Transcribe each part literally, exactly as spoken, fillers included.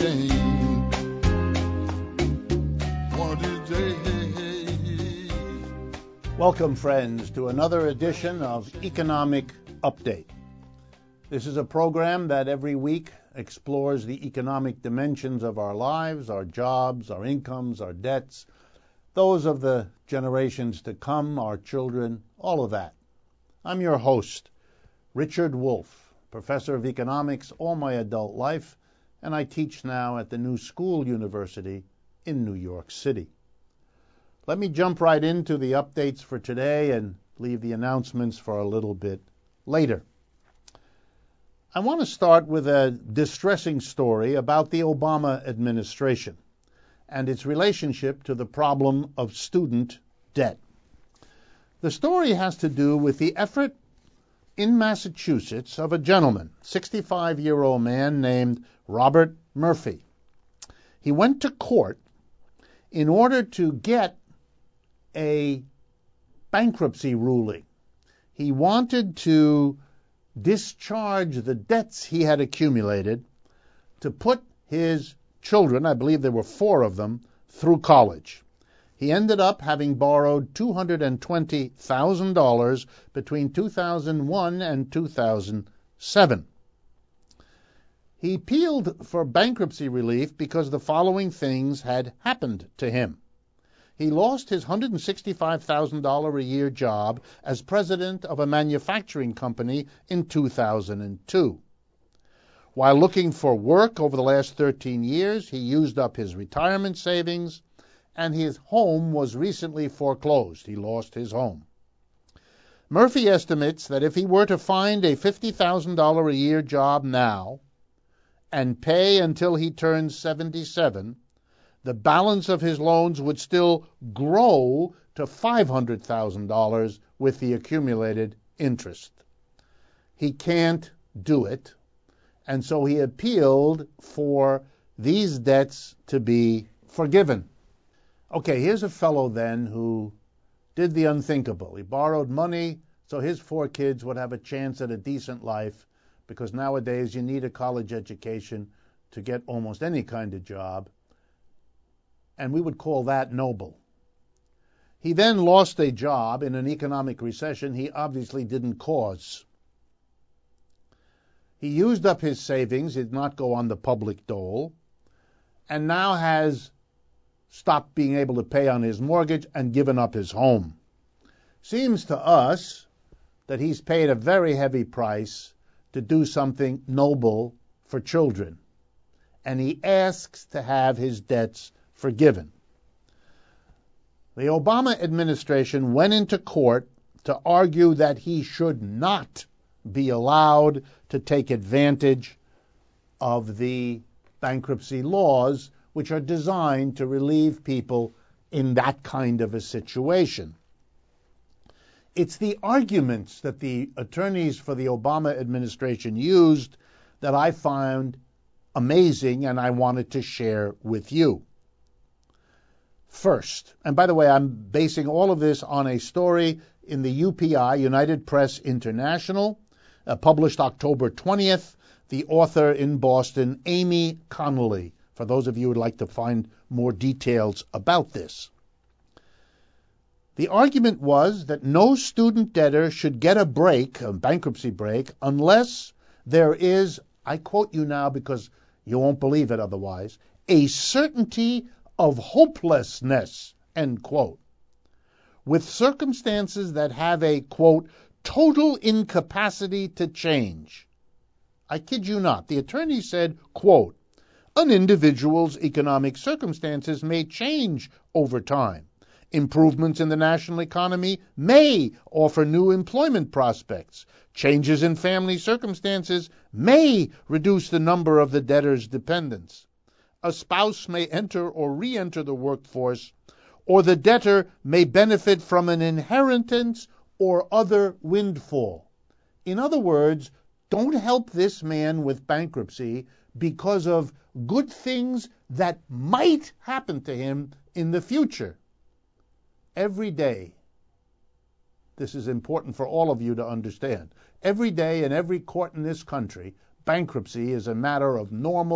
change. One of these days. Welcome, friends, to another edition of Economic Update. This is a program that every week explores the economic dimensions of our lives, our jobs, our incomes, our debts, those of the generations to come, our children, all of that. I'm your host, Richard Wolff, professor of economics all my adult life, and I teach now at the New School University in New York City. Let me jump right into the updates for today and leave the announcements for a little bit later. I want to start with a distressing story about the Obama administration and its relationship to the problem of student debt. The story has to do with the effort in Massachusetts of a gentleman, sixty-five-year-old man named Robert Murphy. He went to court in order to get a bankruptcy ruling. He wanted to discharge the debts he had accumulated to put his children, I believe there were four of them, through college. He ended up having borrowed two hundred twenty thousand dollars between two thousand one and two thousand seven. He appealed for bankruptcy relief because the following things had happened to him. He lost his one hundred sixty-five thousand dollars a year job as president of a manufacturing company in two thousand two. While looking for work over the last thirteen years, he used up his retirement savings, and his home was recently foreclosed. He lost his home. Murphy estimates that if he were to find a fifty thousand dollars a year job now and pay until he turns seventy-seven, the balance of his loans would still grow to five hundred thousand dollars with the accumulated interest. He can't do it, and so he appealed for these debts to be forgiven. Okay, here's a fellow then who did the unthinkable. He borrowed money so his four kids would have a chance at a decent life, because nowadays you need a college education to get almost any kind of job. And we would call that noble. He then lost a job in an economic recession he obviously didn't cause. He used up his savings, did not go on the public dole, and now has stopped being able to pay on his mortgage and given up his home. Seems to us that he's paid a very heavy price to do something noble for children, and he asks to have his debts forgiven. The Obama administration went into court to argue that he should not be allowed to take advantage of the bankruptcy laws, which are designed to relieve people in that kind of a situation. It's the arguments that the attorneys for the Obama administration used that I found amazing and I wanted to share with you. First, and by the way, I'm basing all of this on a story in the U P I, United Press International, uh, published October twentieth, the author in Boston, Amy Connolly, for those of you who would like to find more details about this. The argument was that no student debtor should get a break, a bankruptcy break, unless there is, I quote you now because you won't believe it otherwise, a certainty of hopelessness, end quote, with circumstances that have a, quote, total incapacity to change. I kid you not. The attorney said, quote, an individual's economic circumstances may change over time. Improvements in the national economy may offer new employment prospects. Changes in family circumstances may reduce the number of the debtor's dependents. A spouse may enter or re-enter the workforce, or the debtor may benefit from an inheritance or other windfall. In other words, don't help this man with bankruptcy because of good things that might happen to him in the future. Every day, this is important for all of you to understand, every day in every court in this country, bankruptcy is a matter of normal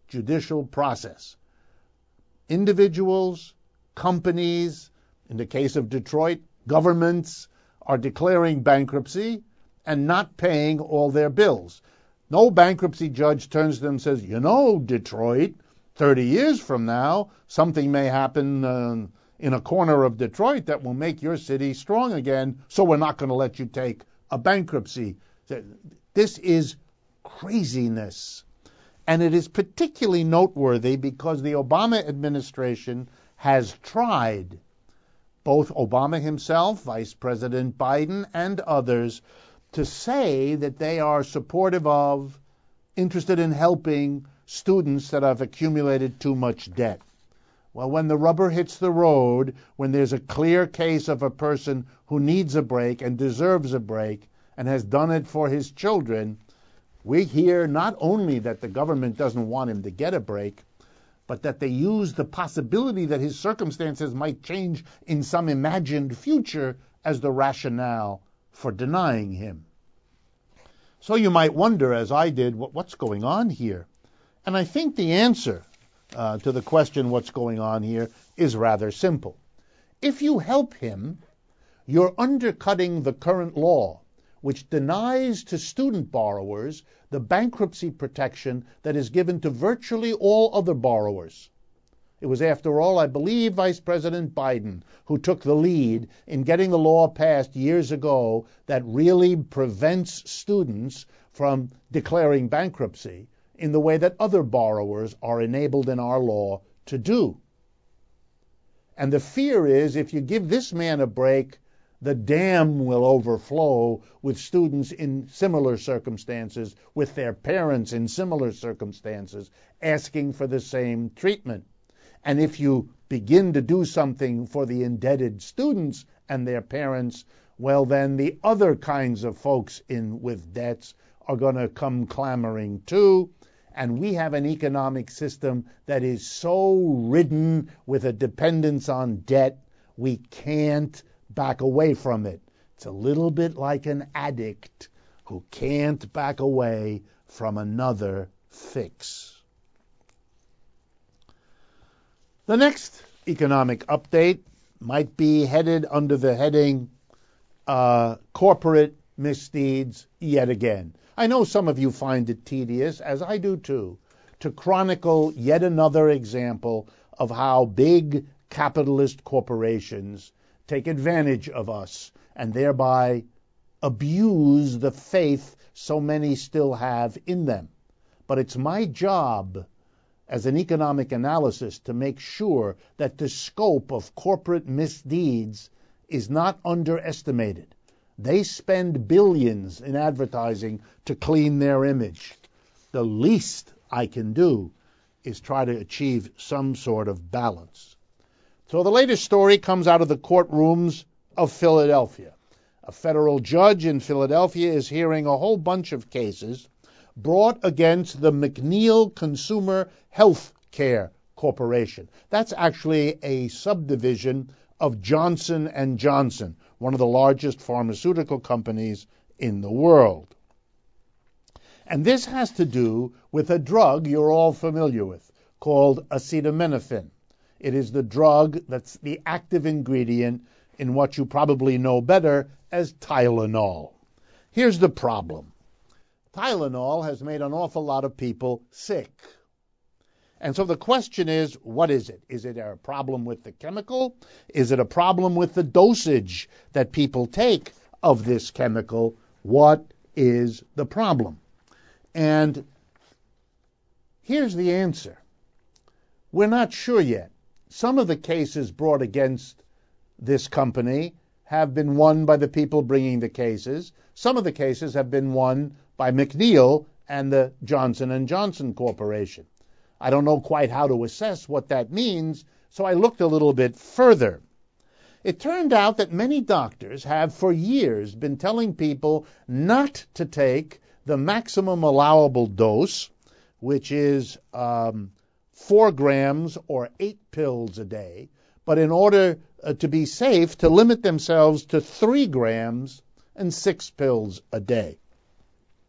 judicial process. Individuals, companies, in the case of Detroit, governments are declaring bankruptcy and not paying all their bills. No bankruptcy judge turns to them and says, you know, Detroit, thirty years from now, something may happen uh, in a corner of Detroit that will make your city strong again, so we're not going to let you take a bankruptcy. This is craziness. And it is particularly noteworthy because the Obama administration has tried, both Obama himself, Vice President Biden, and others, to say that they are supportive of, interested in helping students that have accumulated too much debt. Well, when the rubber hits the road, when there's a clear case of a person who needs a break and deserves a break and has done it for his children, we hear not only that the government doesn't want him to get a break, but that they use the possibility that his circumstances might change in some imagined future as the rationale for denying him. So you might wonder, as I did, what's going on here? And I think the answer uh, to the question, what's going on here, is rather simple. If you help him, you're undercutting the current law, which denies to student borrowers the bankruptcy protection that is given to virtually all other borrowers. It was, after all, I believe, Vice President Biden who took the lead in getting the law passed years ago that really prevents students from declaring bankruptcy in the way that other borrowers are enabled in our law to do. And the fear is, if you give this man a break, the dam will overflow with students in similar circumstances, with their parents in similar circumstances, asking for the same treatment. And if you begin to do something for the indebted students and their parents, well, then the other kinds of folks in with debts are going to come clamoring too. And we have an economic system that is so ridden with a dependence on debt, we can't back away from it. It's a little bit like an addict who can't back away from another fix. The next economic update might be headed under the heading uh, corporate misdeeds yet again. I know some of you find it tedious, as I do too, to chronicle yet another example of how big capitalist corporations take advantage of us and thereby abuse the faith so many still have in them. But it's my job as an economic analyst to make sure that the scope of corporate misdeeds is not underestimated. They spend billions in advertising to clean their image. The least I can do is try to achieve some sort of balance. So the latest story comes out of the courtrooms of Philadelphia. A federal judge in Philadelphia is hearing a whole bunch of cases brought against the McNeil Consumer Health Care Corporation. That's actually a subdivision of Johnson and Johnson, one of the largest pharmaceutical companies in the world. And this has to do with a drug you're all familiar with called acetaminophen. It is the drug that's the active ingredient in what you probably know better as Tylenol. Here's the problem. Tylenol has made an awful lot of people sick. And so the question is, what is it? Is it a problem with the chemical? Is it a problem with the dosage that people take of this chemical? What is the problem? And here's the answer. We're not sure yet. Some of the cases brought against this company have been won by the people bringing the cases. Some of the cases have been won by McNeil and the Johnson and Johnson Corporation. I don't know quite how to assess what that means, so I looked a little bit further. It turned out that many doctors have for years been telling people not to take the maximum allowable dose, which is um, four grams or eight pills a day, but in order uh, to be safe, to limit themselves to three grams and six pills a day.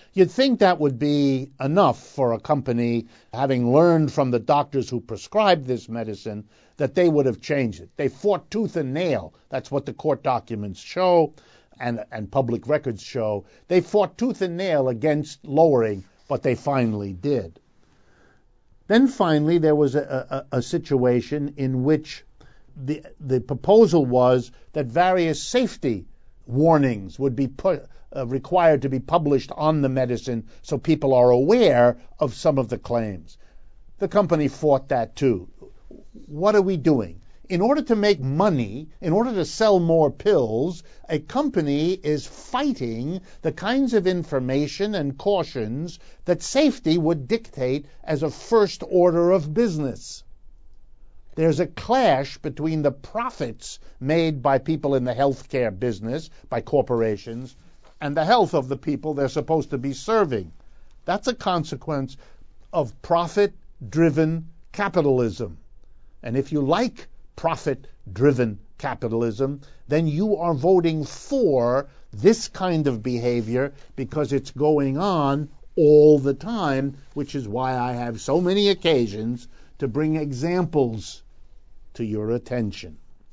You'd think that would be enough for a company, having learned from the doctors who prescribed this medicine, that they would have changed it. They fought tooth and nail. That's what the court documents show and, and public records show. They fought tooth and nail against lowering, but they finally did. Then finally there was a, a, a situation in which the, the proposal was that various safety warnings would be put, uh, required to be published on the medicine so people are aware of some of the claims. The company fought that too. What are we doing? In order to make money, in order to sell more pills, a company is fighting the kinds of information and cautions that safety would dictate as a first order of business. There's a clash between the profits made by people in the healthcare business, by corporations, and the health of the people they're supposed to be serving. That's a consequence of profit-driven capitalism. And if you like profit-driven capitalism, then you are voting for this kind of behavior because it's going on all the time, which is why I have so many occasions to bring examples to your attention.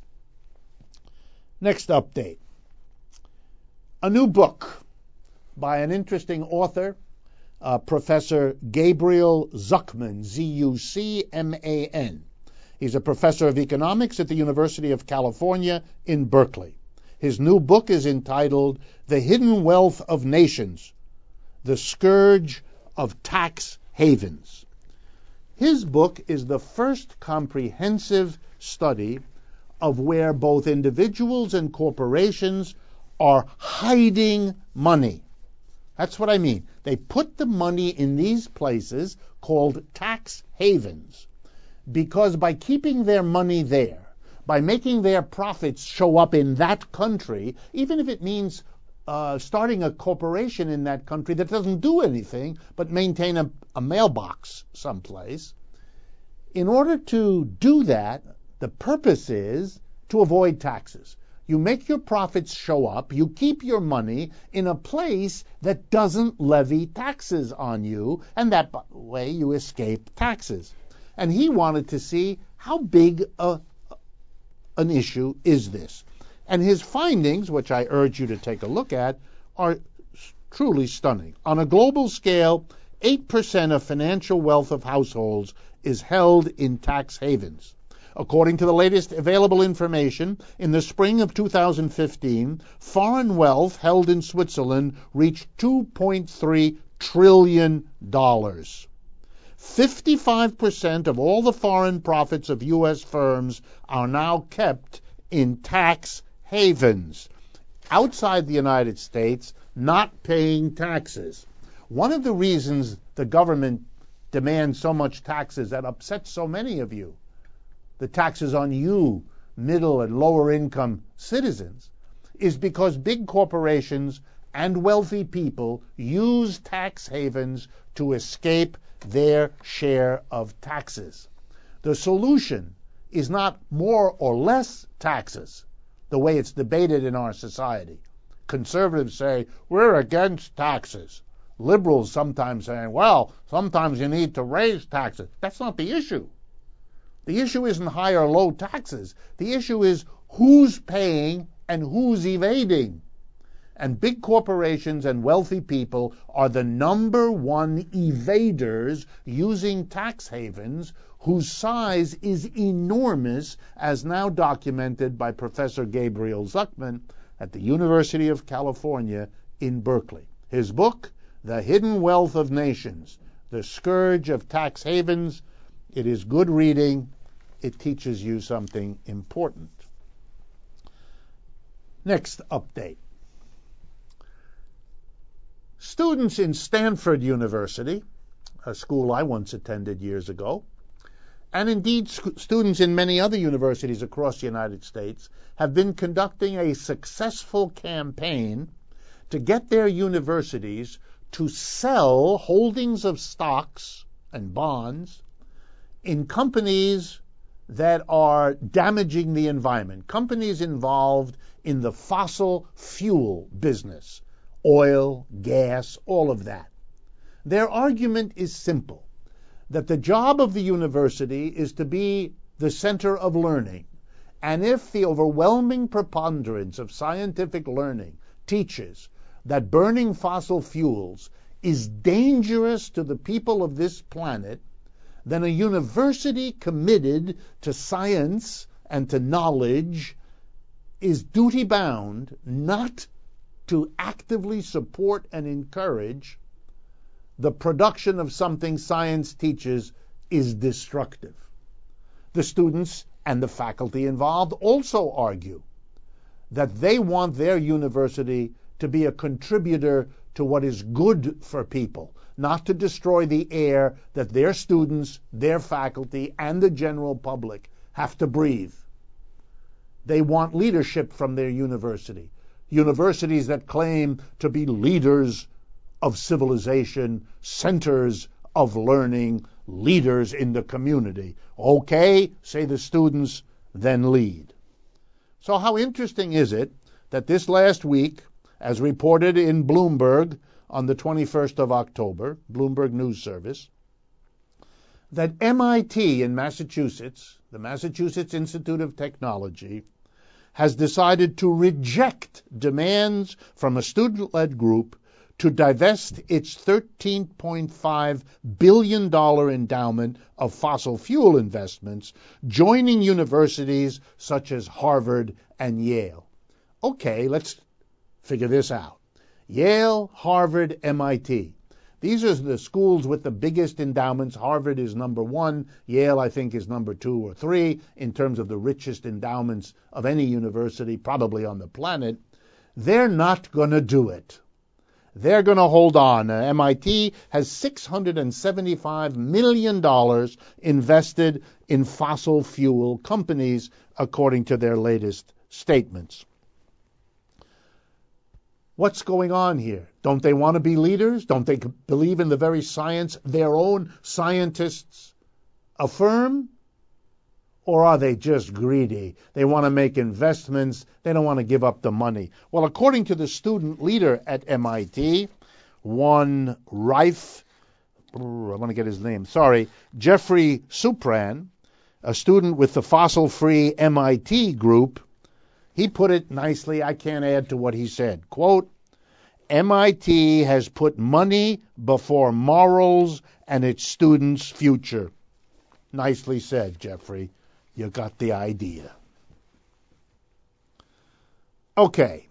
Next update. A new book by an interesting author, uh, Professor Gabriel Zucman, Z U C M A N. He's a professor of economics at the University of California in Berkeley. His new book is entitled The Hidden Wealth of Nations, The Scourge of Tax Havens. His book is the first comprehensive study of where both individuals and corporations are hiding money. That's what I mean. They put the money in these places called tax havens, because by keeping their money there, by making their profits show up in that country, even if it means uh, starting a corporation in that country that doesn't do anything but maintain a, a mailbox someplace, in order to do that, the purpose is to avoid taxes. You make your profits show up, you keep your money in a place that doesn't levy taxes on you, and that way you escape taxes. And he wanted to see how big a, an issue is this. And his findings, which I urge you to take a look at, are truly stunning. On a global scale, eight percent of financial wealth of households is held in tax havens. According to the latest available information, in the spring of two thousand fifteen, foreign wealth held in Switzerland reached two point three trillion dollars. fifty-five percent of all the foreign profits of U S firms are now kept in tax havens, outside the United States, not paying taxes. One of the reasons the government demands so much taxes that upsets so many of you, the taxes on you, middle and lower income citizens, is because big corporations and wealthy people use tax havens to escape their share of taxes. The solution is not more or less taxes, the way it's debated in our society. Conservatives say, we're against taxes. Liberals sometimes saying, well, sometimes you need to raise taxes. That's not the issue. The issue isn't high or low taxes. The issue is who's paying and who's evading. And big corporations and wealthy people are the number one evaders using tax havens, whose size is enormous, as now documented by Professor Gabriel Zucman at the University of California in Berkeley. His book, The Hidden Wealth of Nations, The Scourge of Tax Havens. It is good reading. It teaches you something important. Next update. Students in Stanford University, a school I once attended years ago, and indeed sc- students in many other universities across the United States, have been conducting a successful campaign to get their universities to sell holdings of stocks and bonds in companies that are damaging the environment, companies involved in the fossil fuel business, oil, gas, all of that. Their argument is simple, that the job of the university is to be the center of learning. And if the overwhelming preponderance of scientific learning teaches that burning fossil fuels is dangerous to the people of this planet, then a university committed to science and to knowledge is duty-bound not to actively support and encourage the production of something science teaches is destructive. The students and the faculty involved also argue that they want their university to be a contributor to what is good for people, not to destroy the air that their students, their faculty, and the general public have to breathe. They want leadership from their university, universities that claim to be leaders of civilization, centers of learning, leaders in the community. Okay, say the students, then lead. So how interesting is it that this last week, as reported in Bloomberg on the twenty-first of October, Bloomberg News Service, that M I T in Massachusetts, the Massachusetts Institute of Technology, has decided to reject demands from a student-led group to divest its thirteen point five billion dollars endowment of fossil fuel investments, joining universities such as Harvard and Yale. Okay, let's figure this out. Yale, Harvard, M I T. These are the schools with the biggest endowments. Harvard is number one. Yale, I think, is number two or three in terms of the richest endowments of any university, probably on the planet. They're not going to do it. They're going to hold on. Uh, M I T has six hundred seventy-five million dollars invested in fossil fuel companies, according to their latest statements. What's going on here? Don't they want to be leaders? Don't they believe in the very science their own scientists affirm? Or are they just greedy? They want to make investments. They don't want to give up the money. Well, according to the student leader at M I T, one Rife, I want to get his name, sorry, Jeffrey Supran, a student with the fossil-free M I T group, he put it nicely. I can't add to what he said. Quote, M I T has put money before morals and its students' future. Nicely said, Jeffrey. You got the idea. Okay.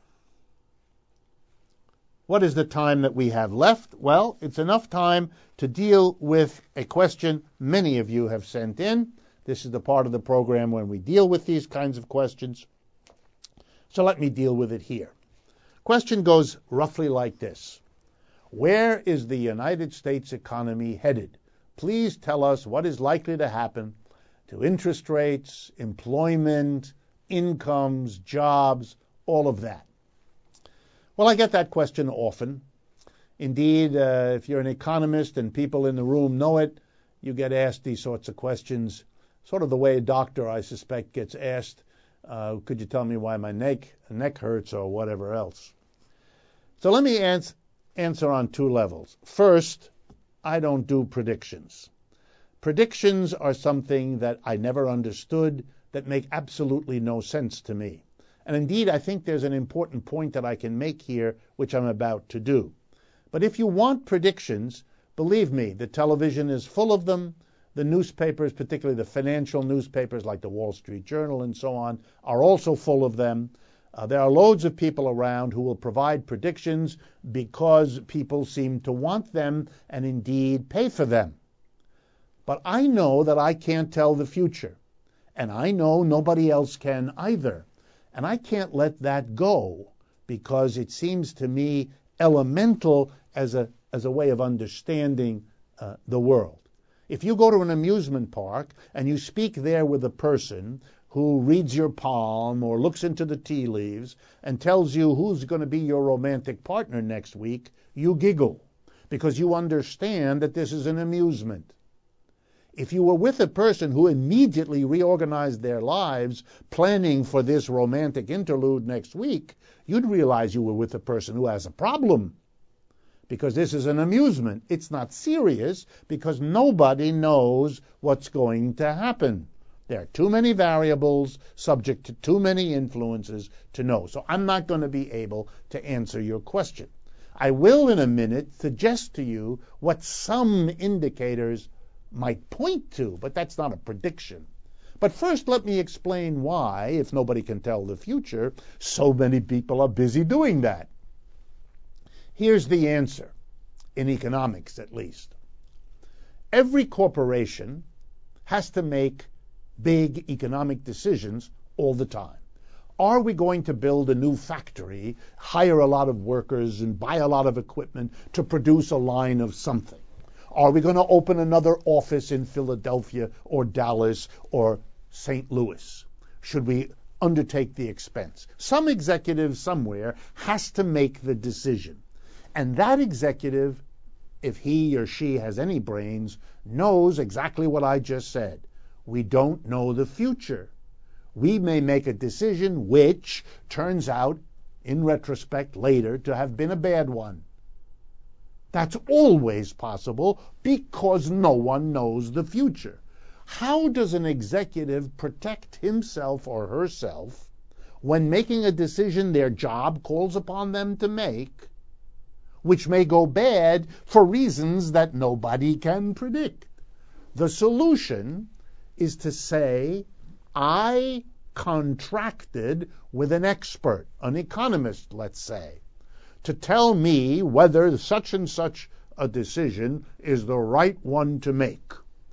What is the time that we have left? Well, it's enough time to deal with a question many of you have sent in. This is the part of the program when we deal with these kinds of questions. So let me deal with it here. Question goes roughly like this. Where is the United States economy headed? Please tell us what is likely to happen to interest rates, employment, incomes, jobs, all of that. Well, I get that question often. Indeed, uh, if you're an economist and people in the room know it, you get asked these sorts of questions, sort of the way a doctor, I suspect, gets asked, uh, could you tell me why my neck, neck hurts or whatever else? So let me ans- answer on two levels. First, I don't do predictions. Predictions are something that I never understood, that make absolutely no sense to me. And indeed, I think there's an important point that I can make here, which I'm about to do. But if you want predictions, believe me, the television is full of them. The newspapers, particularly the financial newspapers like the Wall Street Journal and so on, are also full of them. Uh, there are loads of people around who will provide predictions because people seem to want them and indeed pay for them. But I know that I can't tell the future, and I know nobody else can either. And I can't let that go because it seems to me elemental as a as a way of understanding uh, the world. If you go to an amusement park and you speak there with a person who reads your palm or looks into the tea leaves and tells you who's going to be your romantic partner next week, you giggle because you understand that this is an amusement. If you were with a person who immediately reorganized their lives, planning for this romantic interlude next week, you'd realize you were with a person who has a problem. Because this is an amusement. It's not serious because nobody knows what's going to happen. There are too many variables subject to too many influences to know. So I'm not going to be able to answer your question. I will in a minute suggest to you what some indicators might point to, but that's not a prediction. But first let me explain why, if nobody can tell the future, so many people are busy doing that. Here's the answer, in economics at least. Every corporation has to make big economic decisions all the time. Are we going to build a new factory, hire a lot of workers, and buy a lot of equipment to produce a line of something? Are we going to open another office in Philadelphia or Dallas or Saint Louis? Should we undertake the expense? Some executive somewhere has to make the decision. And that executive, if he or she has any brains, knows exactly what I just said. We don't know the future. We may make a decision which turns out, in retrospect later, to have been a bad one. That's always possible because no one knows the future. How does an executive protect himself or herself when making a decision their job calls upon them to make, which may go bad for reasons that nobody can predict? The solution is to say, I contracted with an expert, an economist, let's say, to tell me whether such and such a decision is the right one to make.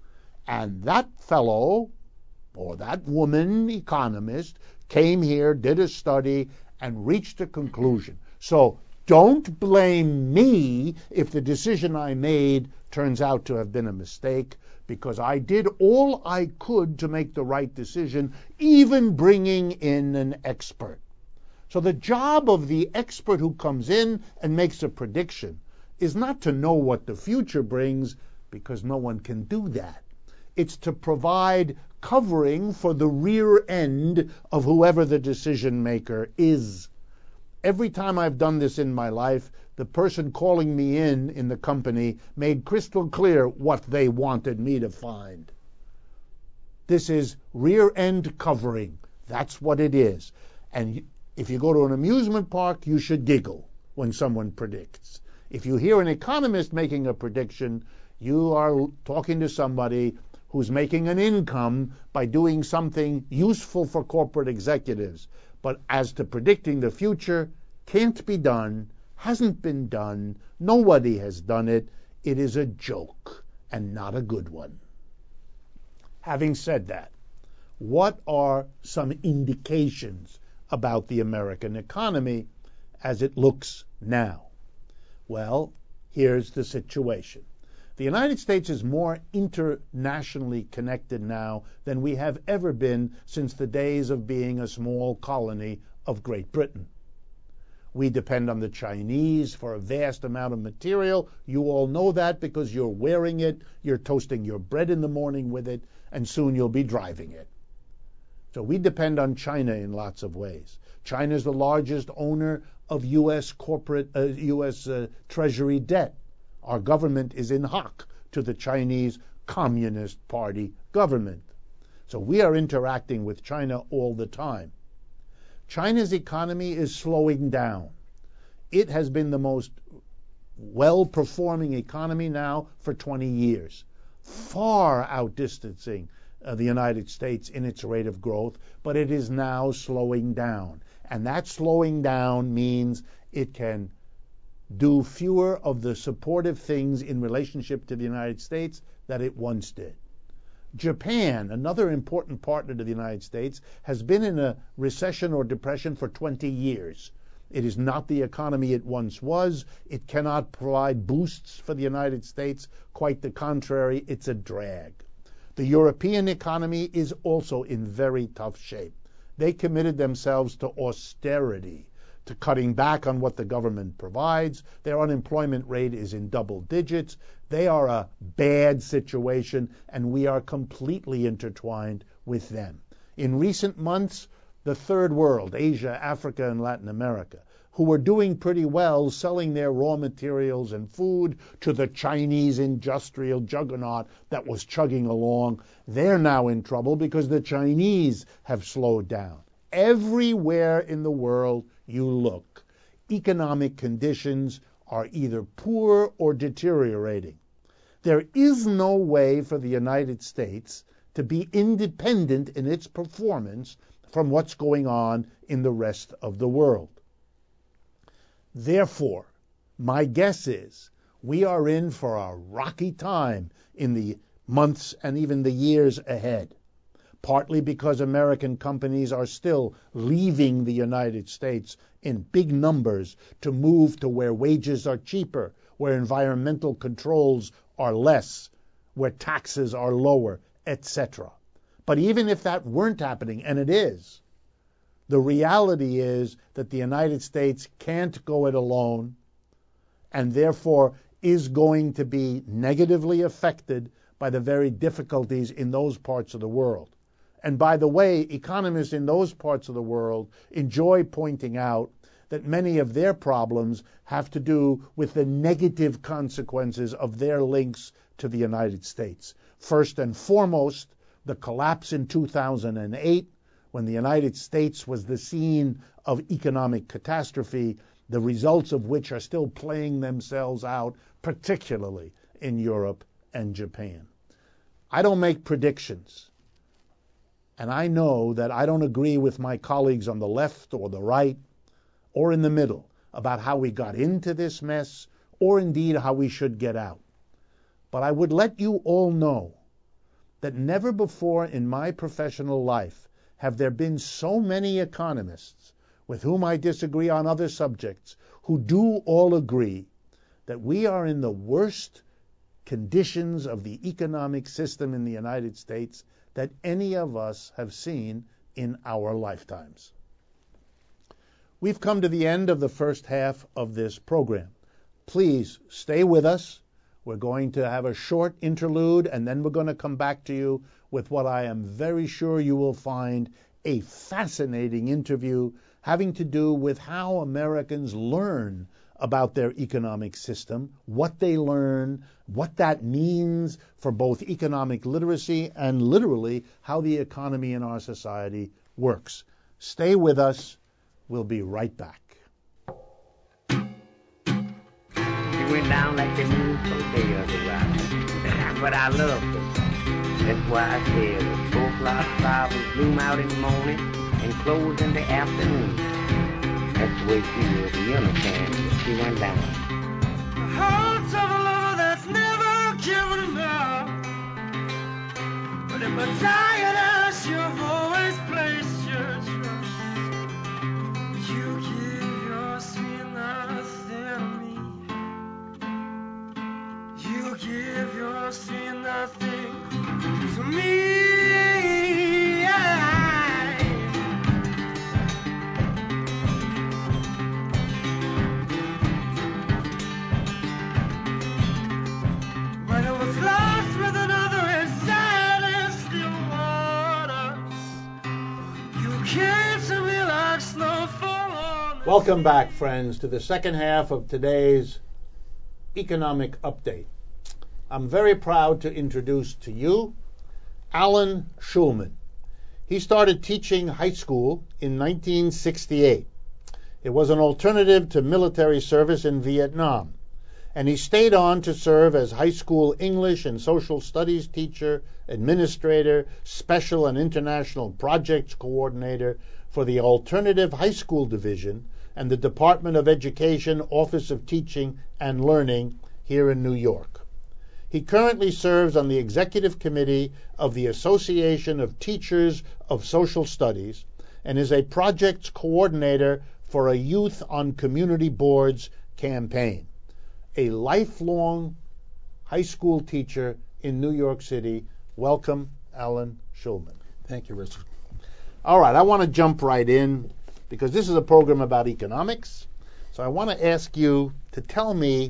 And that fellow, or that woman economist, came here, did a study, and reached a conclusion. So don't blame me if the decision I made turns out to have been a mistake, because I did all I could to make the right decision, even bringing in an expert. So the job of the expert who comes in and makes a prediction is not to know what the future brings, because no one can do that. It's to provide covering for the rear end of whoever the decision maker is. Every time I've done this in my life, the person calling me in in the company made crystal clear what they wanted me to find. This is rear end covering. That's what it is. And if you go to an amusement park, you should giggle when someone predicts. If you hear an economist making a prediction, you are talking to somebody who's making an income by doing something useful for corporate executives. But as to predicting the future, can't be done, hasn't been done, nobody has done it. It is a joke and not a good one. Having said that, what are some indications about the American economy as it looks now? Well, here's the situation. The United States is more internationally connected now than we have ever been since the days of being a small colony of Great Britain. We depend on the Chinese for a vast amount of material. You all know that because you're wearing it, you're toasting your bread in the morning with it, and soon you'll be driving it. So we depend on China in lots of ways. China is the largest owner of U S corporate, uh, U S uh, Treasury debt. Our government is in hock to the Chinese Communist Party government. So we are interacting with China all the time. China's economy is slowing down. It has been the most well-performing economy now for twenty years, far outdistancing uh, the United States in its rate of growth, but it is now slowing down. And that slowing down means it can do fewer of the supportive things in relationship to the United States that it once did. Japan, another important partner to the United States, has been in a recession or depression for twenty years. It is not the economy it once was. It cannot provide boosts for the United States. Quite the contrary, it's a drag. The European economy is also in very tough shape. They committed themselves to austerity, to cutting back on what the government provides. Their unemployment rate is in double digits. They are a bad situation, and we are completely intertwined with them. In recent months, the third world, Asia, Africa, and Latin America, who were doing pretty well selling their raw materials and food to the Chinese industrial juggernaut that was chugging along, they're now in trouble because the Chinese have slowed down. Everywhere in the world you look, economic conditions are either poor or deteriorating. There is no way for the United States to be independent in its performance from what's going on in the rest of the world. Therefore, my guess is we are in for a rocky time in the months and even the years ahead, partly because American companies are still leaving the United States in big numbers to move to where wages are cheaper, where environmental controls are less, where taxes are lower, et cetera. But even if that weren't happening, and it is, the reality is that the United States can't go it alone and therefore is going to be negatively affected by the very difficulties in those parts of the world. And by the way, economists in those parts of the world enjoy pointing out that many of their problems have to do with the negative consequences of their links to the United States. First and foremost, the collapse in two thousand eight, when the United States was the scene of economic catastrophe, the results of which are still playing themselves out, particularly in Europe and Japan. I don't make predictions, and I know that I don't agree with my colleagues on the left or the right or in the middle about how we got into this mess or indeed how we should get out. But I would let you all know that never before in my professional life have there been so many economists with whom I disagree on other subjects who do all agree that we are in the worst conditions of the economic system in the United States that any of us have seen in our lifetimes. We've come to the end of the first half of this program. Please stay with us. We're going to have a short interlude, and then we're going to come back to you with what I am very sure you will find a fascinating interview having to do with how Americans learn about their economic system, what they learn, what that means for both economic literacy and literally how the economy in our society works. Stay with us. We'll be right back. She went down like the moon so day otherwise. But I loved her. That's why I said four o'clock flowers bloom out in the morning and close in the afternoon. That's the way she was, you understand? She went down. The heart's of a lover that's never given up. But if I'm tired as you've always placed your trust, you give your sweet nothing to me. You give your sweet nothing to me. Welcome back, friends, to the second half of today's economic update. I'm very proud to introduce to you Alan Shulman. He started teaching high school in nineteen sixty-eight. It was an alternative to military service in Vietnam, and he stayed on to serve as high school English and social studies teacher, administrator, special and international projects coordinator for the Alternative High School Division and the Department of Education Office of Teaching and Learning here in New York. He currently serves on the executive committee of the Association of Teachers of Social Studies and is a projects coordinator for a Youth on Community Boards campaign. A lifelong high school teacher in New York City. Welcome, Alan Shulman. Thank you, Richard. All right, I want to jump right in because this is a program about economics. So I want to ask you to tell me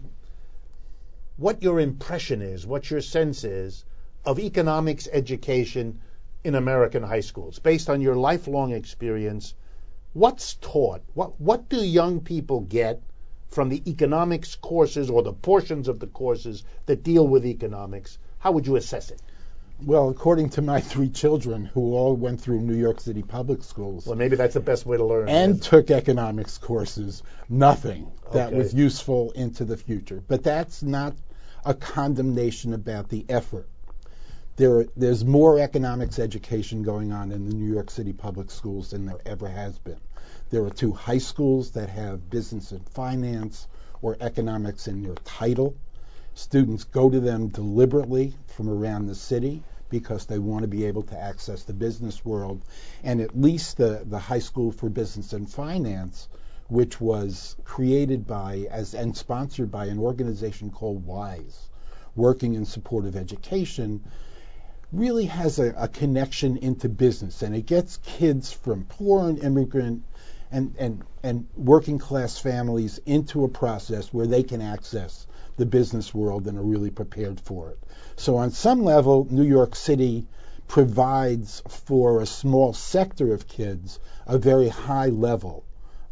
what your impression is, what your sense is of economics education in American high schools, based on your lifelong experience. What's taught? What what do young people get from the economics courses or the portions of the courses that deal with economics? How would you assess it? Well, according to my three children, who all went through New York City public schools, Well, maybe that's the best way to learn. and yes. took economics courses, nothing that Okay. was useful into the future. But that's not a condemnation about the effort. There, there's more economics education going on in the New York City public schools than there ever has been. There are two high schools that have business and finance or economics in their title. Students go to them deliberately from around the city because they want to be able to access the business world. And at least the, the High School for Business and Finance, which was created by as and sponsored by an organization called WISE, working in support of education, really has a, a connection into business. And it gets kids from poor and immigrant and, and, and working class families into a process where they can access the business world and are really prepared for it. So on some level, New York City provides for a small sector of kids a very high level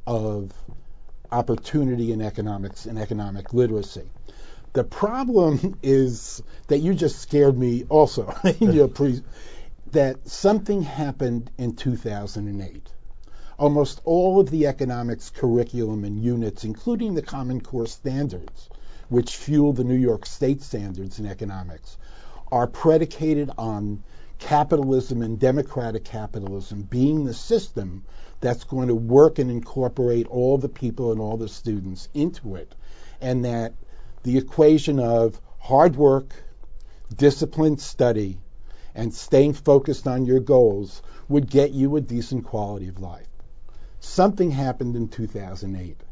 of opportunity in economics and economic literacy. The problem is that you just scared me also, in your pre- that something happened in two thousand eight. Almost all of the economics curriculum and units, including the Common Core standards, which fuel the New York State standards in economics, are predicated on capitalism and democratic capitalism being the system that's going to work and incorporate all the people and all the students into it, and that the equation of hard work, disciplined study, and staying focused on your goals would get you a decent quality of life. Something happened in two thousand eight,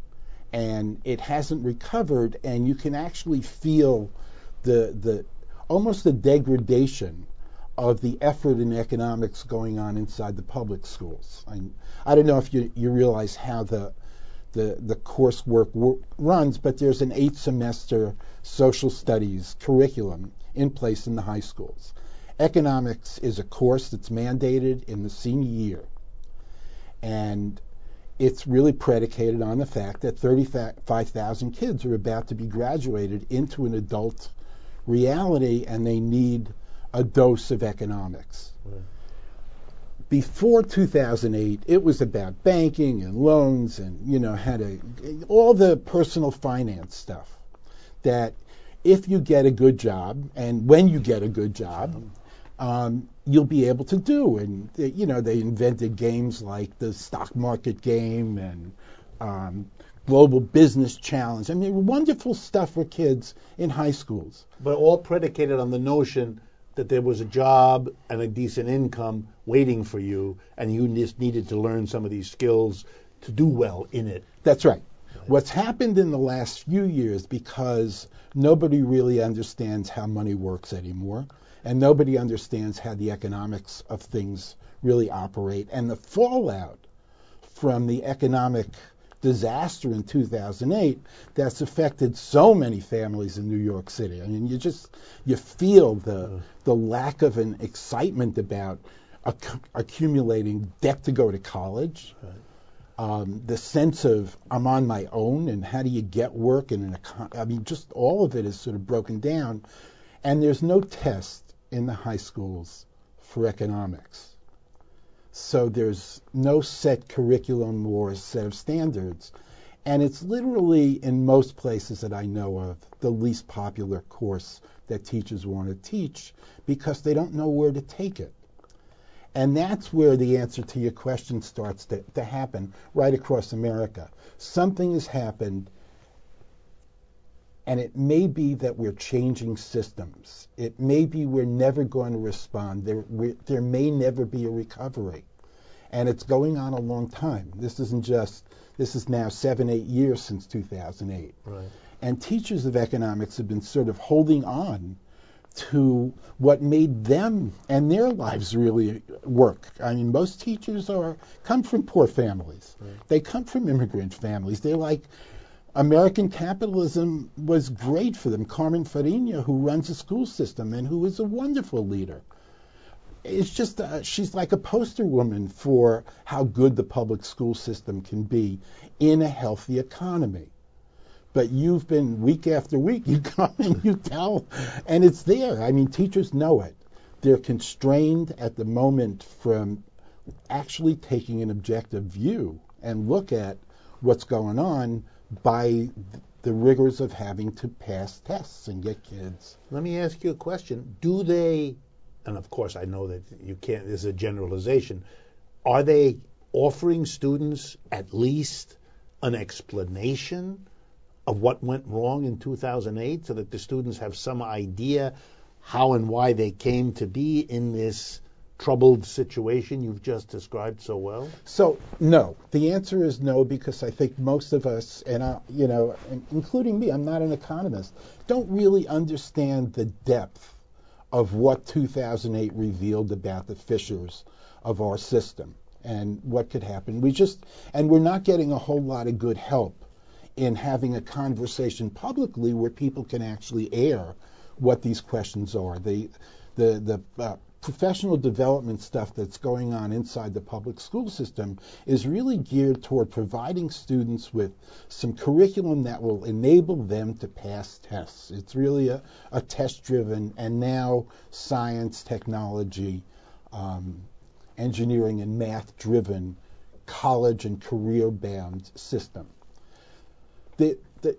and it hasn't recovered, and you can actually feel the the almost the degradation of the effort in economics going on inside the public schools. I, I don't know if you, you realize how the the, the coursework w- runs, but there's an eight-semester social studies curriculum in place in the high schools. Economics is a course that's mandated in the senior year, and it's really predicated on the fact that thirty-five thousand kids are about to be graduated into an adult reality, and they need a dose of economics. Right. Before two thousand eight, it was about banking and loans and, you know, how to, all the personal finance stuff that if you get a good job and when you get a good job, um, you'll be able to do. And, they, you know, they invented games like the stock market game and um, Global Business Challenge. I mean, wonderful stuff for kids in high schools. But all predicated on the notion that there was a job and a decent income waiting for you, and you just needed to learn some of these skills to do well in it. That's right. What's happened in the last few years, because nobody really understands how money works anymore, and nobody understands how the economics of things really operate, and the fallout from the economic disaster in two thousand eight that's affected so many families in New York City. I mean, you just, you feel the the lack of an excitement about acc- accumulating debt to go to college, Right. um, the sense of I'm on my own and how do you get work in an econ- I mean, just all of it is sort of broken down, and there's no test in the high schools for economics. So there's no set curriculum or set of standards. And it's literally, in most places that I know of, the least popular course that teachers want to teach because they don't know where to take it. And that's where the answer to your question starts to, to happen right across America. Something has happened, and it may be that we're changing systems. It may be we're never going to respond. There, we, there may never be a recovery. And it's going on a long time. This isn't just, this is now seven, eight years since two thousand eight. Right. And teachers of economics have been sort of holding on to what made them and their lives really work. I mean, most teachers are come from poor families. Right. They come from immigrant families. They're like, American capitalism was great for them. Carmen Farina, who runs a school system and who is a wonderful leader, it's just uh, she's like a poster woman for how good the public school system can be in a healthy economy. But you've been, week after week, you come and you tell, and it's there. I mean, teachers know it. They're constrained at the moment from actually taking an objective view and look at what's going on by the rigors of having to pass tests and get kids. Let me ask you a question. Do they, and of course I know that you can't, this is a generalization, are they offering students at least an explanation of what went wrong in two thousand eight so that the students have some idea how and why they came to be in this troubled situation you've just described so well? So, no. The answer is no, because I think most of us, and I, you know, including me, I'm not an economist, don't really understand the depth of what two thousand eight revealed about the fissures of our system and what could happen. We just, and we're not getting a whole lot of good help in having a conversation publicly where people can actually air what these questions are. The, the, the uh, professional development stuff that's going on inside the public school system is really geared toward providing students with some curriculum that will enable them to pass tests. It's really a, a test-driven and now science, technology, um, engineering, and math-driven college and career-bound system. The, the,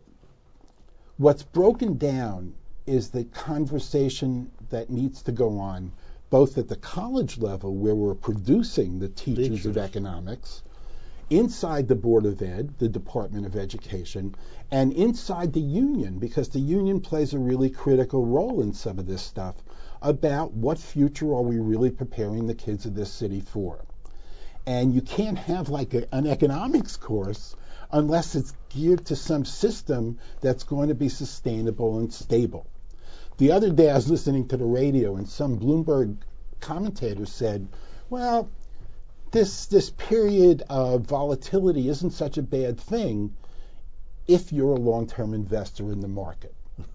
what's broken down is the conversation that needs to go on both at the college level, where we're producing the teachers, teachers of economics, inside the Board of Ed, the Department of Education, and inside the union, because the union plays a really critical role in some of this stuff, about what future are we really preparing the kids of this city for. And you can't have like a, an economics course unless it's geared to some system that's going to be sustainable and stable. The other day I was listening to the radio and some Bloomberg commentator said, well, this this period of volatility isn't such a bad thing if you're a long-term investor in the market.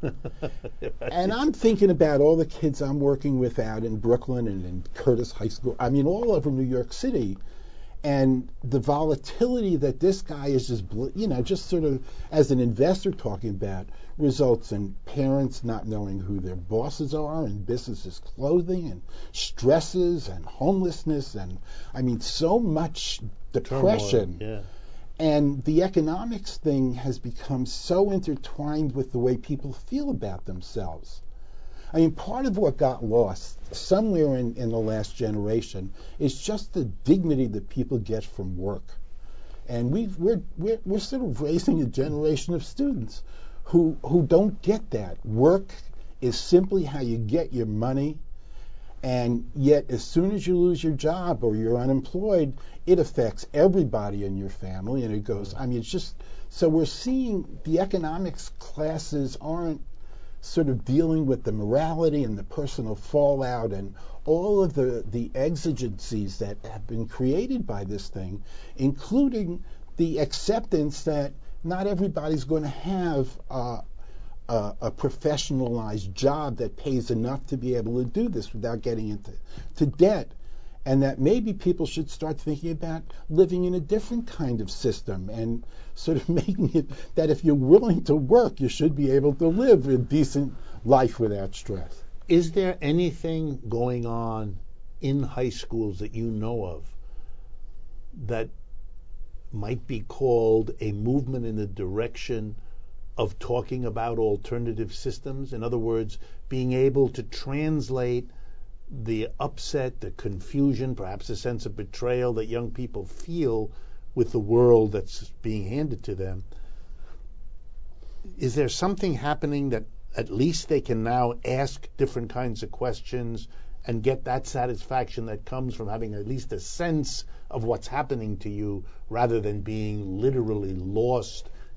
And I'm thinking about all the kids I'm working with out in Brooklyn and in Curtis High School, I mean all over New York City, and the volatility that this guy is just, you know, just sort of as an investor talking about results in parents not knowing who their bosses are and businesses clothing and stresses and homelessness and, I mean, so much depression. Yeah. And the economics thing has become so intertwined with the way people feel about themselves. I mean, part of what got lost somewhere in, in the last generation is just the dignity that people get from work. And we've, we're, we're, we're sort of raising a generation of students who, who don't get that. Work is simply how you get your money, and yet as soon as you lose your job or you're unemployed, it affects everybody in your family, and it goes, I mean, it's just, so we're seeing the economics classes aren't sort of dealing with the morality and the personal fallout and all of the, the exigencies that have been created by this thing, including the acceptance that not everybody's going to have uh, a, a professionalized job that pays enough to be able to do this without getting into to debt, and that maybe people should start thinking about living in a different kind of system and sort of making it that if you're willing to work, you should be able to live a decent life without stress. Is there anything going on in high schools that you know of that might be called a movement in the direction of talking about alternative systems? In other words, being able to translate the upset, the confusion, perhaps a sense of betrayal that young people feel with the world that's being handed to them. Is there something happening that at least they can now ask different kinds of questions and get that satisfaction that comes from having at least a sense of what's happening to you rather than being literally lost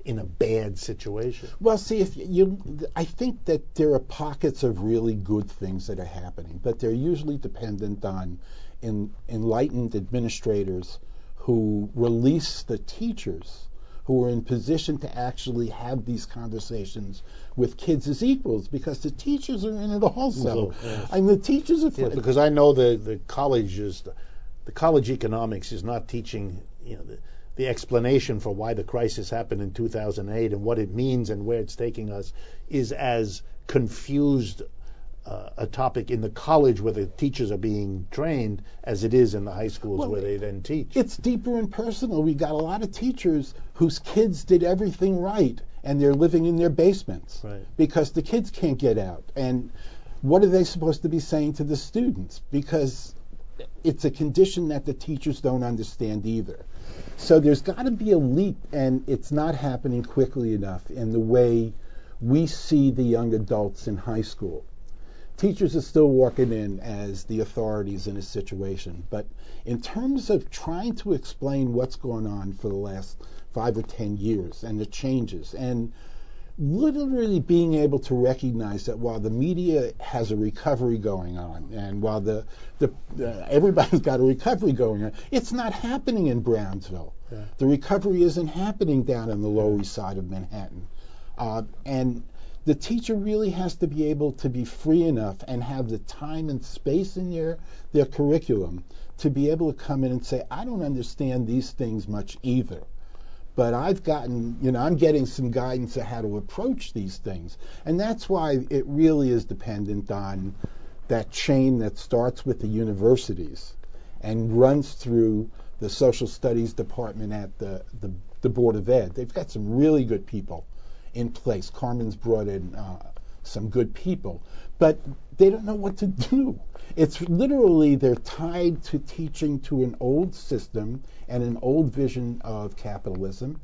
in a bad situation. Well, see, if you, I think that there are pockets of really good things that are happening, but they're usually dependent on in, enlightened administrators who release the teachers who are in position to actually have these conversations with kids as equals, because the teachers are in it also. Yes. I mean, the teachers are... Yes, because I know the, the college is, the college economics is not teaching, you know, the, the explanation for why the crisis happened in two thousand eight and what it means and where it's taking us is as confused uh, a topic in the college where the teachers are being trained as it is in the high schools Well, where they then teach. It's deeper and personal. We got a lot of teachers whose kids did everything right, and they're living in their basements Right. because the kids can't get out. And what are they supposed to be saying to the students? Because it's a condition that the teachers don't understand either. So there's got to be a leap, and it's not happening quickly enough in the way we see the young adults in high school. Teachers are still walking in as the authorities in a situation, but in terms of trying to explain what's going on for the last five or ten years and the changes, and literally being able to recognize that while the media has a recovery going on, and while the, the uh, everybody's got a recovery going on, it's not happening in Brownsville. Yeah. The recovery isn't happening down on the Lower East Side of Manhattan. Uh, and the teacher really has to be able to be free enough and have the time and space in their, their curriculum to be able to come in and say, I don't understand these things much either, but I've gotten, you know, I'm getting some guidance on how to approach these things. And that's why it really is dependent on that chain that starts with the universities and runs through the social studies department at the, the, the Board of Ed. They've got some really good people in place. Carmen's brought in uh, some good people, but they don't know what to do. It's literally they're tied to teaching to an old system and an old vision of capitalism,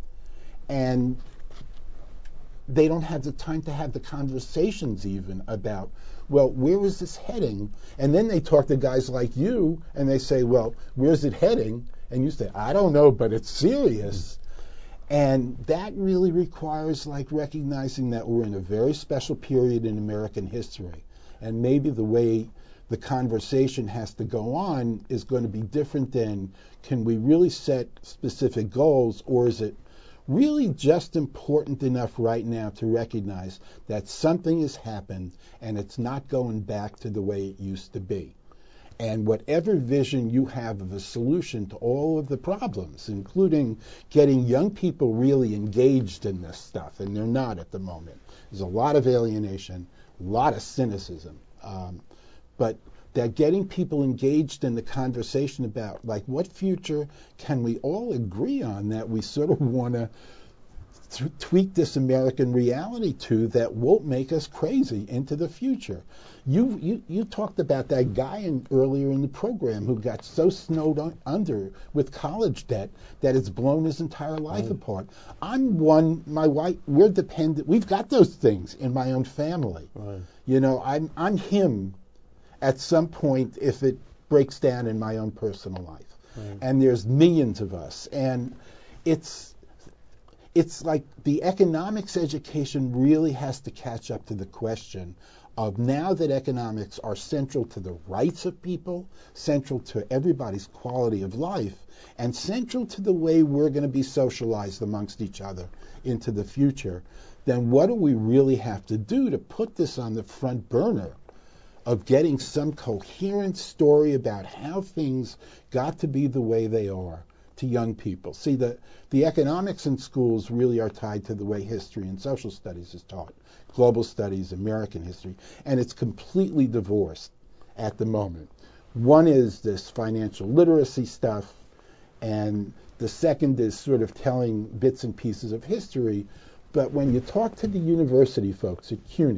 and they don't have the time to have the conversations even about, well, where is this heading? And then they talk to guys like you, and they say, well, where's it heading? And you say, I don't know, but it's serious. And that really requires like recognizing that we're in a very special period in American history. And maybe the way the conversation has to go on is going to be different than, can we really set specific goals, or is it really just important enough right now to recognize that something has happened and it's not going back to the way it used to be? And whatever vision you have of a solution to all of the problems, including getting young people really engaged in this stuff, and they're not at the moment. There's a lot of alienation, a lot of cynicism. Um, but that getting people engaged in the conversation about, like, what future can we all agree on that we sort of want to t- tweak this American reality to that won't make us crazy into the future. You you, you talked about that guy in, earlier in the program who got so snowed un- under with college debt that it's blown his entire life Right. apart. I'm one, my wife, we're dependent, we've got those things in my own family. Right. You know, I'm I'm him at some point if it breaks down in my own personal life. Right. And there's millions of us. And it's it's like the economics education really has to catch up to the question of, now that economics are central to the rights of people, central to everybody's quality of life, and central to the way we're going to be socialized amongst each other into the future, then what do we really have to do to put this on the front burner of getting some coherent story about how things got to be the way they are to young people? See, the, the economics in schools really are tied to the way history and social studies is taught, global studies, American history, and it's completely divorced at the moment. One is this financial literacy stuff, and the second is sort of telling bits and pieces of history. But when you talk to the university folks at CUNY,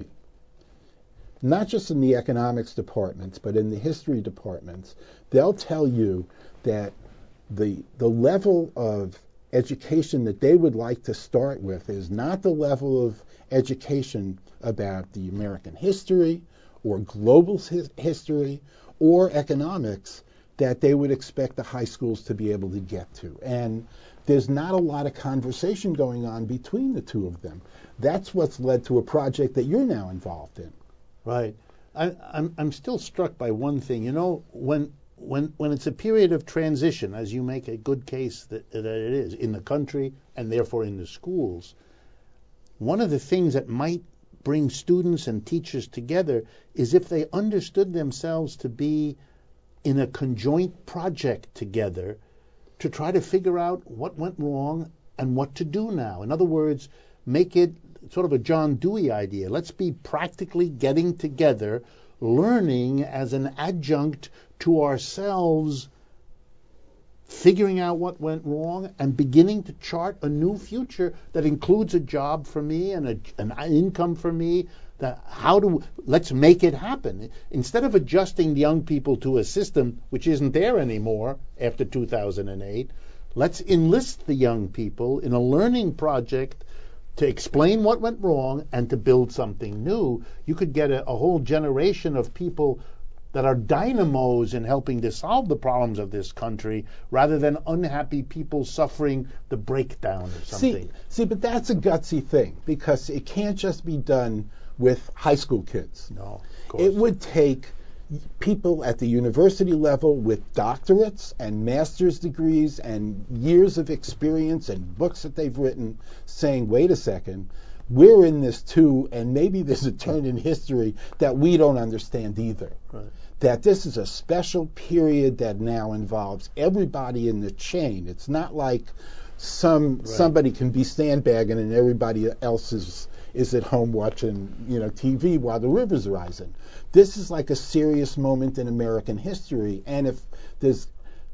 not just in the economics departments, but in the history departments, they'll tell you that the the level of education that they would like to start with is not the level of education about the American history or global his- history or economics that they would expect the high schools to be able to get to. And there's not a lot of conversation going on between the two of them. That's what's led to a project that you're now involved in. Right. I, I'm I'm still struck by one thing. You know, when when when it's a period of transition, as you make a good case that, that it is in the country and therefore in the schools, one of the things that might bring students and teachers together is if they understood themselves to be in a conjoint project together to try to figure out what went wrong and what to do now. In other words, make it sort of a John Dewey idea. Let's be practically getting together, learning as an adjunct to ourselves, figuring out what went wrong, and beginning to chart a new future that includes a job for me and a, an income for me. That how do let's make it happen instead of adjusting the young people to a system which isn't there anymore after two thousand eight. Let's enlist the young people in a learning project to explain what went wrong and to build something new. You could get a, a whole generation of people that are dynamos in helping to solve the problems of this country rather than unhappy people suffering the breakdown of something. See, see, but that's a gutsy thing because it can't just be done with high school kids. No, of course. It would take people at the university level with doctorates and master's degrees and years of experience and books that they've written saying, wait a second, we're in this too, and maybe there's a turn in history that we don't understand either. Right. That this is a special period that now involves everybody in the chain. It's not like some Right. somebody can be sandbagging and everybody else is is at home watching, you know, T V while the river's rising. This is like a serious moment in American history, and if there's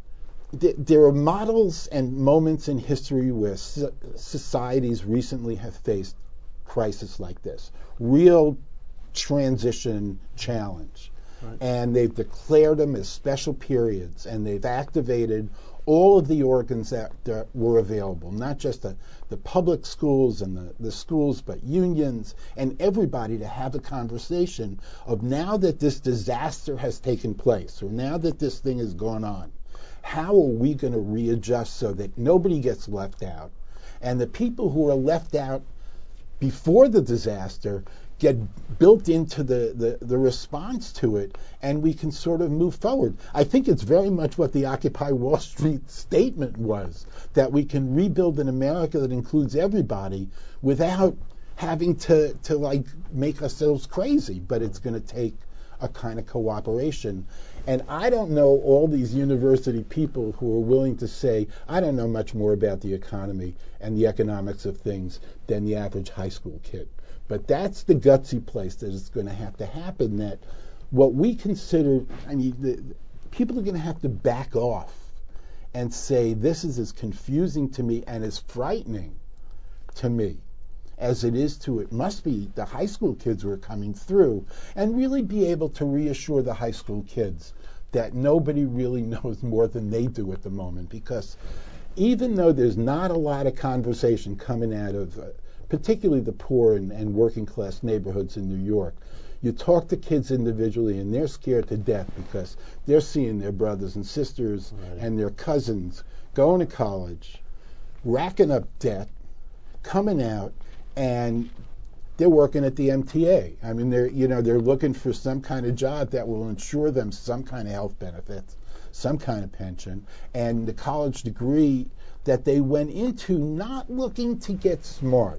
th- there are models and moments in history where so- societies recently have faced crisis like this, real transition challenge, Right. and they've declared them as special periods, and they've activated all of the organs that, that were available, not just the, the public schools and the, the schools, but unions and everybody to have a conversation of now that this disaster has taken place, or now that this thing has gone on, how are we going to readjust so that nobody gets left out, and the people who are left out before the disaster get built into the, the, the response to it, and we can sort of move forward. I think it's very much what the Occupy Wall Street statement was, that we can rebuild an America that includes everybody without having to, to like make ourselves crazy, but it's going to take a kind of cooperation. And I don't know all these university people who are willing to say, I don't know much more about the economy and the economics of things than the average high school kid. But that's the gutsy place that is going to have to happen, that what we consider, I mean, the, the, people are going to have to back off and say, this is as confusing to me and as frightening to me as it is to, it must be the high school kids who are coming through, and really be able to reassure the high school kids that nobody really knows more than they do at the moment. Because even though there's not a lot of conversation coming out of uh, particularly the poor and, and working class neighborhoods in New York, you talk to kids individually and they're scared to death because they're seeing their brothers and sisters Right. and their cousins going to college, racking up debt, coming out, and they're working at the M T A. I mean, they're you know they're looking for some kind of job that will ensure them some kind of health benefits, some kind of pension, and the college degree that they went into not looking to get smart,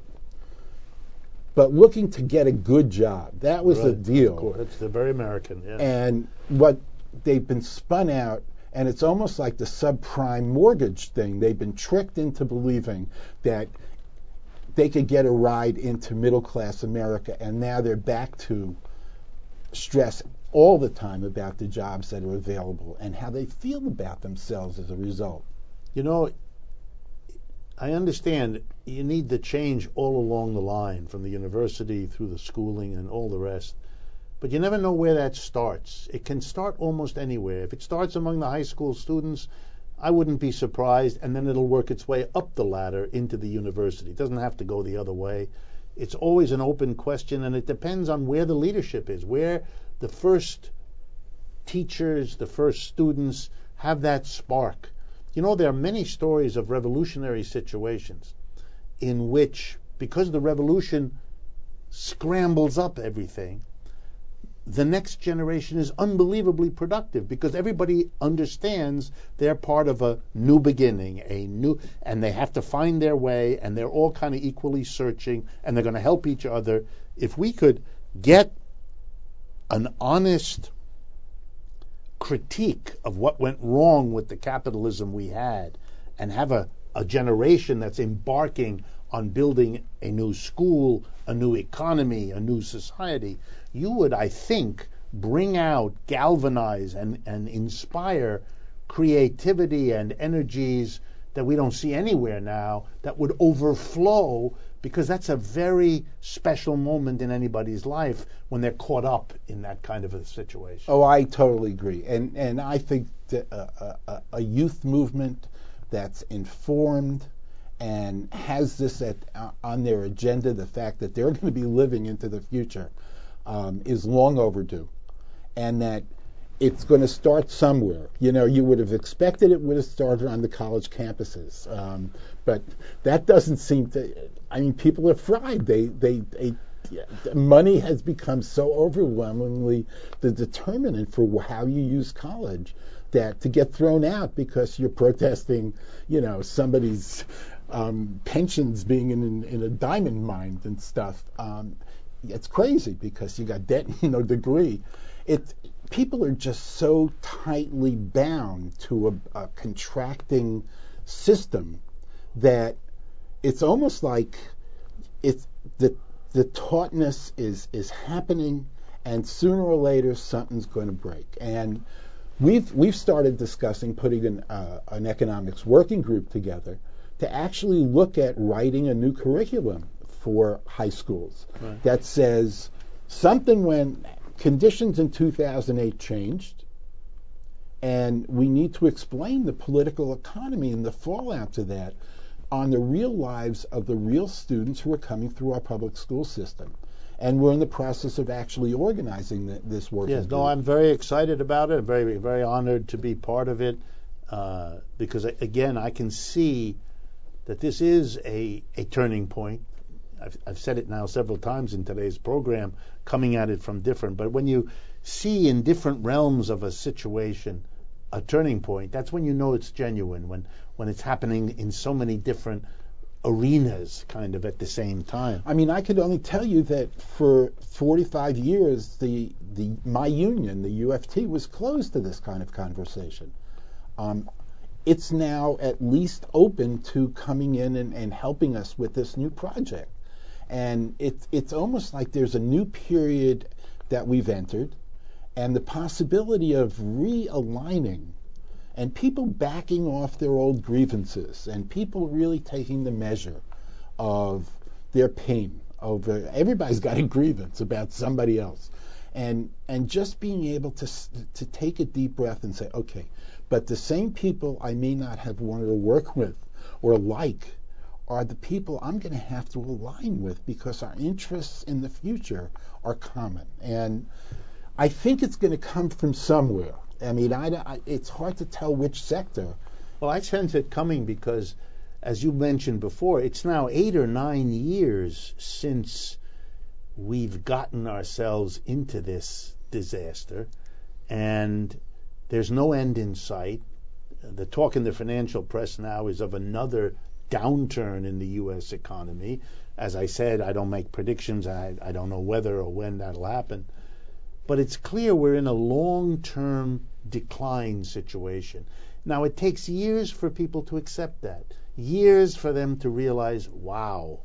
but looking to get a good job. That was the Right. deal. Of course. It's the very American. Yeah. And what they've been spun out, and it's almost like the subprime mortgage thing. They've been tricked into believing that they could get a ride into middle class America, and now they're back to stress all the time about the jobs that are available and how they feel about themselves as a result. You know, I understand you need the change all along the line, from the university through the schooling and all the rest. But you never know where that starts. It can start almost anywhere. If it starts among the high school students, I wouldn't be surprised, and then it'll work its way up the ladder into the university. It doesn't have to go the other way. It's always an open question, and it depends on where the leadership is, where the first teachers, the first students have that spark. You know, there are many stories of revolutionary situations in which, because the revolution scrambles up everything, the next generation is unbelievably productive because everybody understands they're part of a new beginning, a new, and they have to find their way, and they're all kind of equally searching, and they're going to help each other. If we could get an honest critique of what went wrong with the capitalism we had, and have a, a generation that's embarking on building a new school, a new economy, a new society, you would, I think, bring out, galvanize, and, and inspire creativity and energies that we don't see anywhere now, that would overflow, because that's a very special moment in anybody's life when they're caught up in that kind of a situation. Oh, I totally agree. And and I think that a, a, a youth movement that's informed and has this at, uh, on their agenda, the fact that they're going to be living into the future, um, is long overdue. And that it's going to start somewhere. You know, you would have expected it would have started on the college campuses. Um, but that doesn't seem to, I mean, people are fried. They, they, they yeah, money has become so overwhelmingly the determinant for how you use college that to get thrown out because you're protesting, you know, somebody's um, pensions being in, in, in a diamond mine and stuff. Um, it's crazy because you got debt and no degree. It people are just so tightly bound to a, a contracting system that it's almost like it's the the tautness is is happening, and sooner or later something's going to break. And we've we've started discussing putting an uh, an economics working group together to actually look at writing a new curriculum for high schools right. that says something when conditions in two thousand eight changed, and we need to explain the political economy and the fallout to that on the real lives of the real students who are coming through our public school system. And we're in the process of actually organizing the, this work. Yes, no, I'm very excited about it. I'm very, very honored to be part of it uh, because, again, I can see that this is a, a turning point. I've, I've said it now several times in today's program, coming at it from different. But when you see in different realms of a situation a turning point, that's when you know it's genuine, when, when it's happening in so many different arenas kind of at the same time. I mean, I could only tell you that for forty-five years, the, the my union, the U F T, was closed to this kind of conversation. Um, it's now at least open to coming in and, and helping us with this new project. And it, it's almost like there's a new period that we've entered, and the possibility of realigning and people backing off their old grievances and people really taking the measure of their pain over, everybody's got a grievance about somebody else, and and just being able to to take a deep breath and say, okay, but the same people I may not have wanted to work with or like are the people I'm going to have to align with because our interests in the future are common. And I think it's going to come from somewhere. I mean, I, I, it's hard to tell which sector. Well, I sense it coming because, as you mentioned before, it's now eight or nine years since we've gotten ourselves into this disaster, and there's no end in sight. The talk in the financial press now is of another downturn in the U S economy. As I said, I don't make predictions. I, I don't know whether or when that'll happen. But it's clear we're in a long-term decline situation. Now, it takes years for people to accept that. Years for them to realize, wow,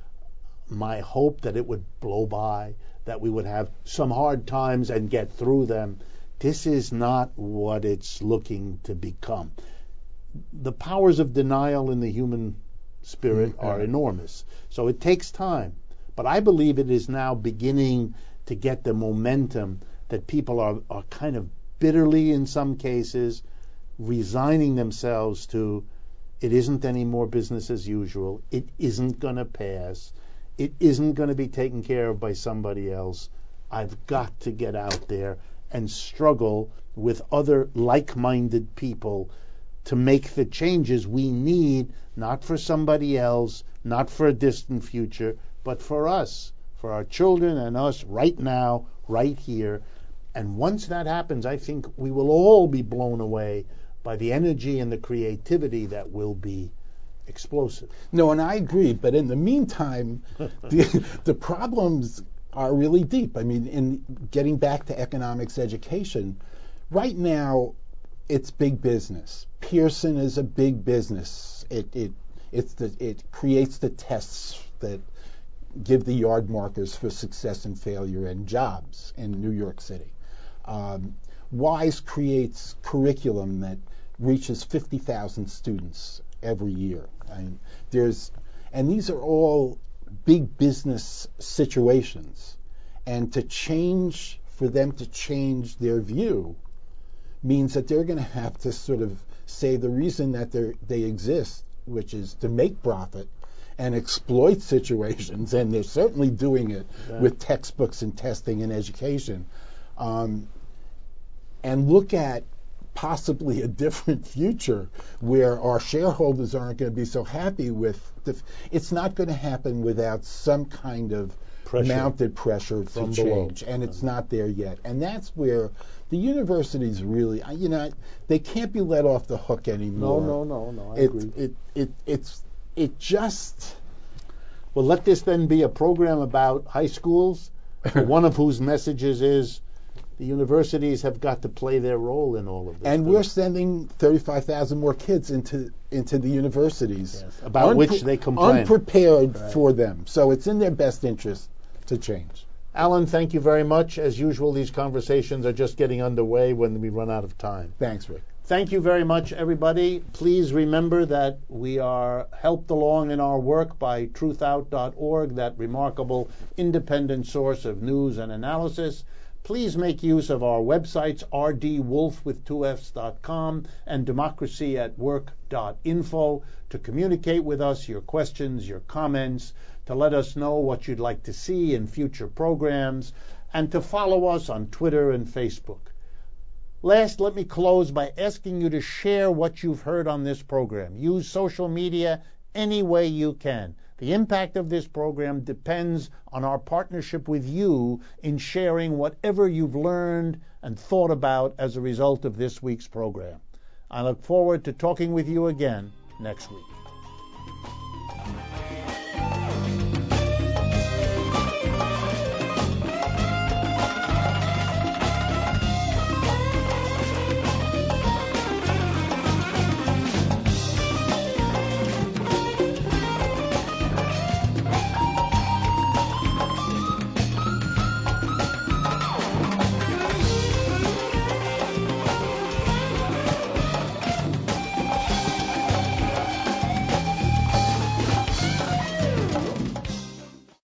my hope that it would blow by, that we would have some hard times and get through them, this is not what it's looking to become. The powers of denial in the human spirit mm-hmm. are enormous. So it takes time. But I believe it is now beginning to get the momentum that people are, are kind of bitterly, in some cases, resigning themselves to, it isn't any more business as usual, it isn't going to pass, it isn't going to be taken care of by somebody else, I've got to get out there and struggle with other like-minded people to make the changes we need, not for somebody else, not for a distant future, but for us, for our children and us right now, right here. And once that happens, I think we will all be blown away by the energy and the creativity that will be explosive. No, and I agree. But in the meantime, the, the problems are really deep. I mean, in getting back to economics education, right now it's big business. Pearson is a big business. It it it's the it creates the tests that give the yard markers for success and failure and jobs in New York City. Um, WISE creates curriculum that reaches fifty thousand students every year. I mean, there's, and these are all big business situations. And to change, for them to change their view, means that they're going to have to sort of say the reason that they they exist, which is to make profit and exploit situations, and they're certainly doing it yeah. with textbooks and testing and education, um, and look at possibly a different future where our shareholders aren't going to be so happy with the f- it's not going to happen without some kind of Pressure. mounted pressure From to below. change, and it's not there yet. And that's where the universities really, I- you know, they can't be let off the hook No, anymore. no, no, no, I It, agree. it, it, it's, it just, Well, let this then be a program about high schools, one of whose messages is the universities have got to play their role in all of this. and we're sending thirty-five thousand more kids into into the universities, Yes, about which they complain. unprepared Right. for them. So it's in their best interest to change. Alan, thank you very much. As usual, these conversations are just getting underway when we run out of time. Thanks, Rick. Thank you very much, everybody. Please remember that we are helped along in our work by truth out dot org, that remarkable independent source of news and analysis. Please make use of our websites, r d wolf with two f's dot com and democracy at work dot info, to communicate with us your questions, your comments, to let us know what you'd like to see in future programs, and to follow us on Twitter and Facebook. Last, let me close by asking you to share what you've heard on this program. Use social media any way you can. The impact of this program depends on our partnership with you in sharing whatever you've learned and thought about as a result of this week's program. I look forward to talking with you again next week.